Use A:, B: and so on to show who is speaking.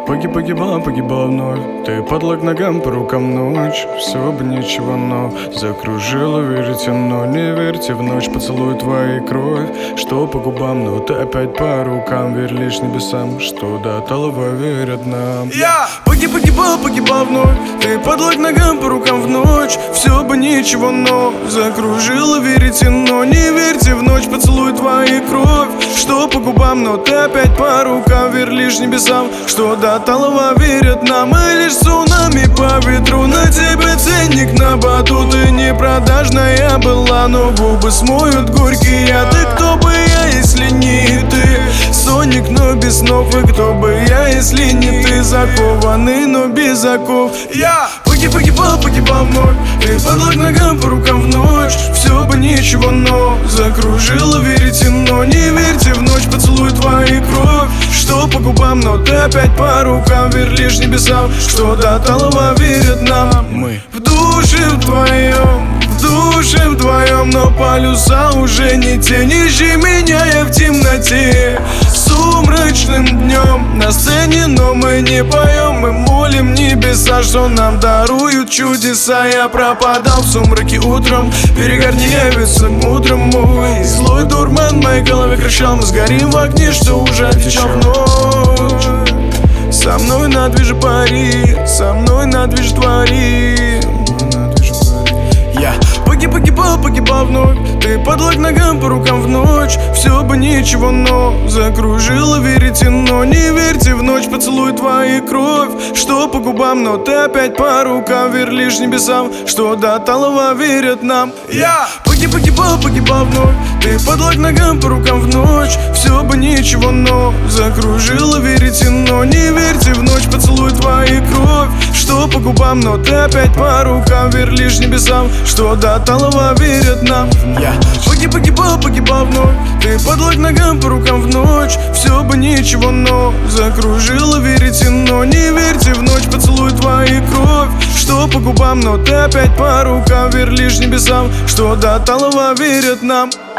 A: Погибала вновь. Ты подлог ногам, по рукам ночь. Все бы ничего, но закружила веретено. Не верьте в ночь, поцелуй твоей кровь. Что по губам, но ты опять по рукам. Верь лишь небесам, что до талого верят нам. Я погибал вновь. Ты подлог ногам, по рукам в ночь. Все бы ничего, но закружила веретено. Не верьте в ночь, поцелуй твоей кровь. Что по губам, но ты опять по рукам. Верь лишь небесам, что до талого верят нам. И лишь цунами по ветру. На тебе ценник на батут. Ты не продажная была, но губы смоют горький яд. И кто бы я, если не ты? Соник, но без снов. И кто бы я, если не ты? Закованный, но без оков. Я погибал вновь. Ты подлог ногам, по рукам в ночь. Все бы ничего, но закружила веретено. Не верьте в ночь, поцелуй твоей кровь. Что по губам, но ты опять по рукам. Верь лишь небесам, что до талого верят нам. Мы в душе вдвоем, но полюса уже не те. Не ищи меня, я в темноте. Сумрачным днем на сцене, но мы не поем. Мы молим небеса, что нам даруют чудеса. Я пропадал в сумраке утром. Перегорни, явится мудрым мой. Злой дурман в моей голове кричал: мы сгорим в огне, что уже течет в ночь. Со мной на движе пари, со мной на движе твори. Я погибал вновь. Ты подлог ногам, по рукам в ночь. Все бы ничего, но закружила веретено. Не верьте в ночь, поцелуй твоей кровь. Что по губам, но ты опять по рукам. Верь лишь небесам, что до талого верят нам. Я погибал вновь. Ты подлог ногам, по рукам в ночь. Все бы ничего, но закружила веретено. Не верьте в ночь, поцелуй твоей кровь. Что по губам, но ты опять по рукам. Верь лишь небесам, что до талого верят нам. Я погибал вновь. Ты подлог ногам, по рукам в ночь. Все бы ничего, но закружила веретено. Не верьте в ночь, поцелуй твоей кровь. Что по губам, но ты опять по рукам. Верь лишь небесам, что до талого верят нам.